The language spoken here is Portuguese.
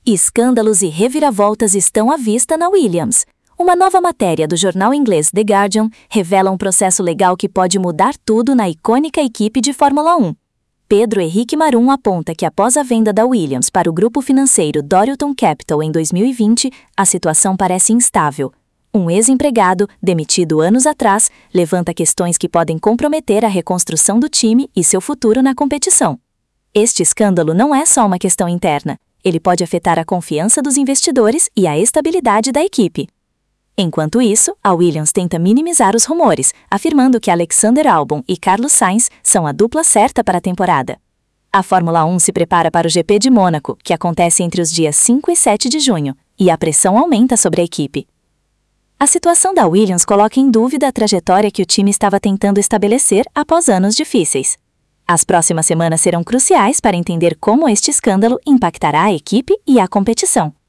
Escândalos e reviravoltas estão à vista na Williams. Uma nova matéria do jornal inglês The Guardian revela um processo legal que pode mudar tudo na icônica equipe de Fórmula 1. Pedro Henrique Marum aponta que após a venda da Williams para o grupo financeiro Dorilton Capital em 2020, a situação parece instável. Um ex-empregado, demitido anos atrás, levanta questões que podem comprometer a reconstrução do time e seu futuro na competição. Este escândalo não é só uma questão interna. Ele pode afetar a confiança dos investidores e a estabilidade da equipe. Enquanto isso, a Williams tenta minimizar os rumores, afirmando que Alexander Albon e Carlos Sainz são a dupla certa para a temporada. A Fórmula 1 se prepara para o GP de Mônaco, que acontece entre os dias 5 e 7 de junho, e a pressão aumenta sobre a equipe. A situação da Williams coloca em dúvida a trajetória que o time estava tentando estabelecer após anos difíceis. As próximas semanas serão cruciais para entender como este escândalo impactará a equipe e a competição.